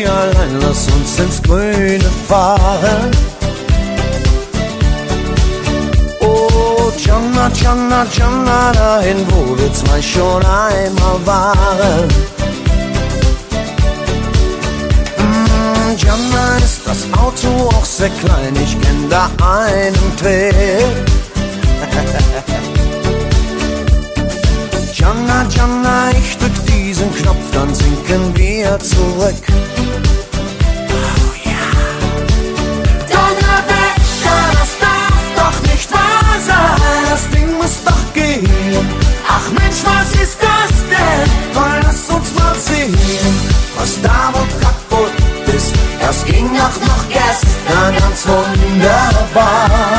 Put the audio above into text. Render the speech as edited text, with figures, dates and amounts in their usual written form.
nie allein, lass uns ins Grüne fahren. Oh, Gianna, Gianna, Gianna, dahin, wo wir zwei schon einmal waren. Gianna, ist das Auto auch sehr klein, ich kenn da einen Trick. Gianna, Gianna, ich drück diesen Knopf, dann sinken wir zurück. Oh ja. Donnerwetter, das darf doch nicht wahr sein. Das Ding muss doch gehen. Ach Mensch, was ist das denn? Komm, lass uns mal sehen, was da wohl kaputt ist. Das ging doch noch gestern ganz wunderbar.